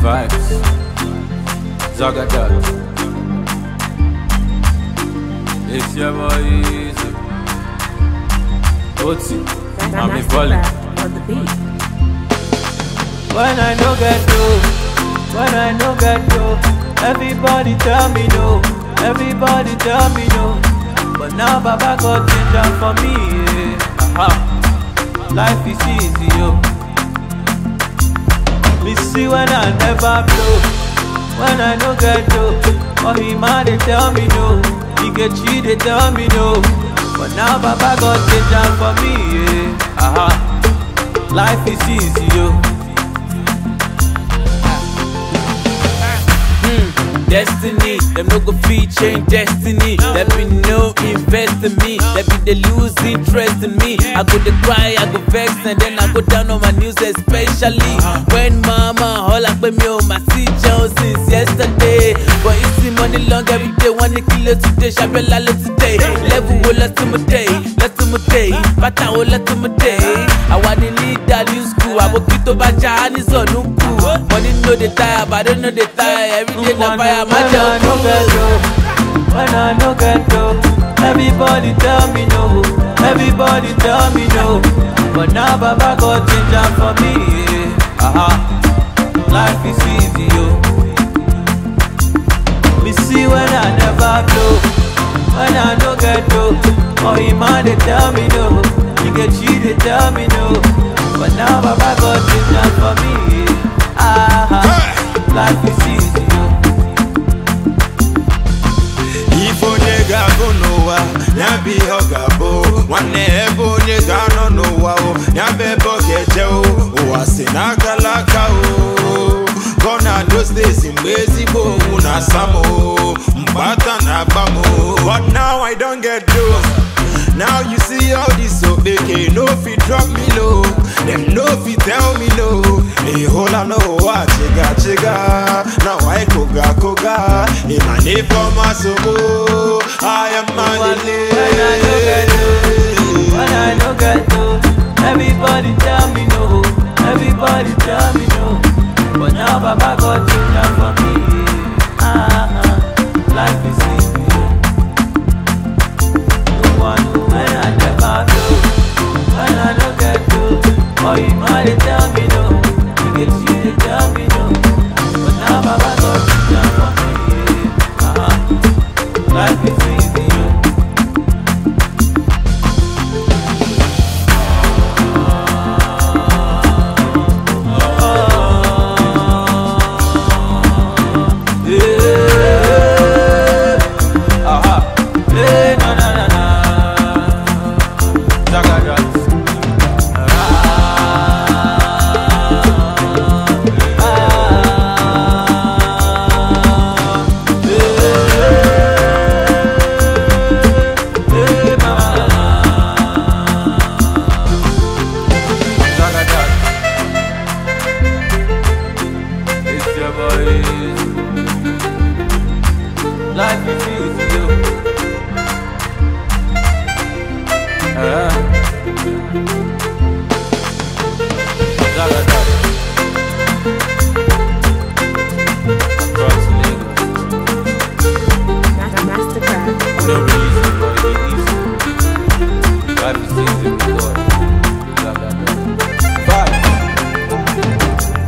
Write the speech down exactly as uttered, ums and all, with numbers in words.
Vibes, Zagadat. It's your boy Easy. Oti, I'm a volley. On the beat. When I no get dough, when I no get dough, everybody tell me no, everybody tell me no. But now Baba got ginger for me, yeah. Aha. Life is easy, yo. Me see when I never blow, when I no get dough. Oh, he man they tell me no, he get cheat they tell me no. But now Baba got ginger for me, yeah. Aha. Life is easy, yo. Destiny, them no go fit change destiny. There be no invest in me. There be they lose interest in me. I go to cry, I go vex, and then I go down on my news, especially when mama all up with me on my seat Jones since yesterday. But you see money long every day, one kilo today, shabella today. Level will let to my day, let to my day, pata will let to my day. I want to lead that new school. I will keep to baja and it's on no cool. Money know they tire, but I don't know they tire. Every day na fire. When I no get dough, when I no get dough, everybody tell me no, everybody tell me no. But now Baba got ginger for me, yeah. Aha, life is easy, yo. Me see when I never blow, when I no get dough. Oh, he man they tell me no, he get cheat they tell me no. But now Baba got ginger for me, yeah. Aha, life is easy, yo. Ifo nyega bonowa, nyabi hogabo. Wane ebo nyega no nowa o, nyabe bokeje o, oase nakalaka o. Gonna those days in Mexico, una samo, mbata na bamo. But now I don't get those. Now you see all this so they can no fit drop me low. Them no fit tell me no. Hey, hold on, no, what chiga chiga. Now I koga koga. In my name for my soul, I am my